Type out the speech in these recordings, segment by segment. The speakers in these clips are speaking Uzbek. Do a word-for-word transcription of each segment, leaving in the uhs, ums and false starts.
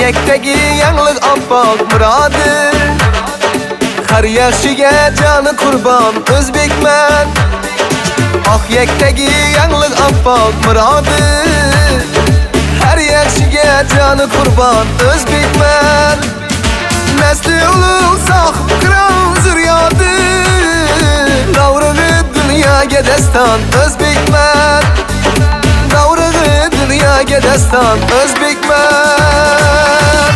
yekdagi yangilik oppoq murodi. Har yaxshiga joni qurbon o'zbekman. Oq yekdagi yangilik oppoq murodi. Har yaxshiga joni qurbon o'zbekman. Nesli ulug' sohib qiron zuriyodi. Davrig'i dunyoga daston o'zbekman. Davrig'i dunyoga daston o'zbekman.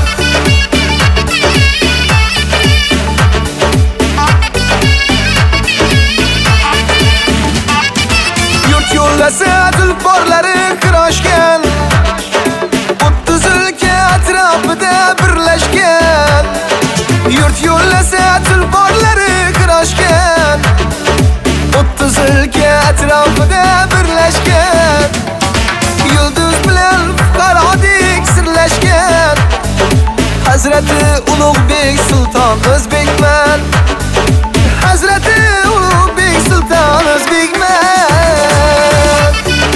Yurt yo'llasa tulporlari kurashgan. o'ttiz o'lka atrofida birlashgan. Yurt yo'llasa tulporlari kurashgan. o'ttiz o'lka atrofida birlashgan. Yulduz bilan fuqarodik sirlashgan. Hazrati Ulug'bek Sulton o'zbekman. Hazrati Ulug'bek Sulton o'zbekman.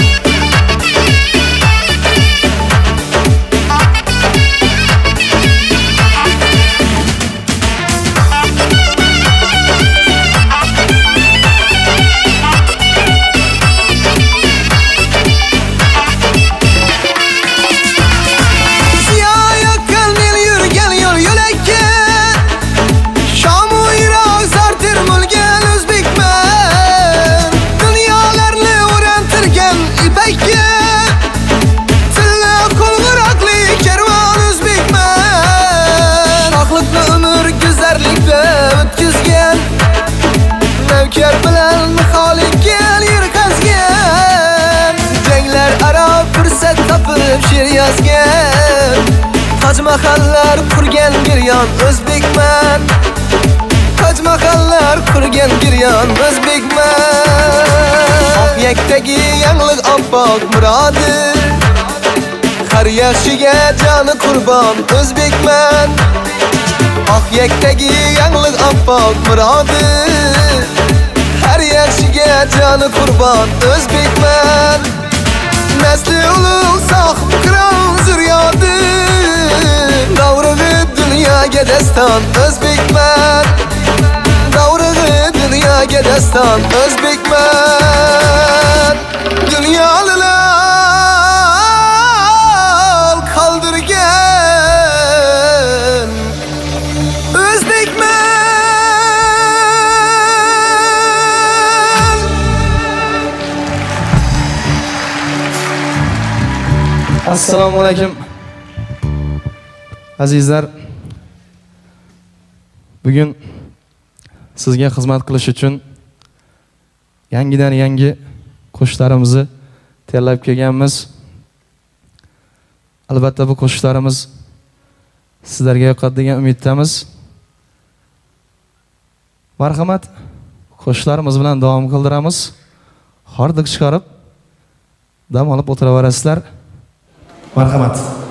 Navkar bilan xolikka yer qazgan. Janglar aro fursat topib she'r yozgan. Toj mahallar qurgan giryon o'zbekman. Toj mahallar qurgan giryon o'zbekman. Oq yakdagi yangilik oppoq murodi. Har yaxshiga joni qurbon o'zbekman. Oq yakdagi yangilik oppoq murodi. Har yaxshiga joni qurbon o'zbekman. Nesli ulug' sohib qiron zuriyodi. Davrig'i dunyoga daston o'zbekman. Davrig'i dunyoga daston o'zbekman. Dunyolilar qoldirgan o'zbekman. Assalomu alaykum. Azizlar, bugun sizga xizmat qilish uchun yangidan yangi qo'shiqlarimizni tayyorlab kelganmiz. Albatta bu qo'shiqlarimiz sizlarga yoqadi degan umiddamiz. Marhamat, qo'shiqlarimiz bilan davom qildiramiz. Hordiq chiqarib dam olib o'tiraverasizlar. Marhamat.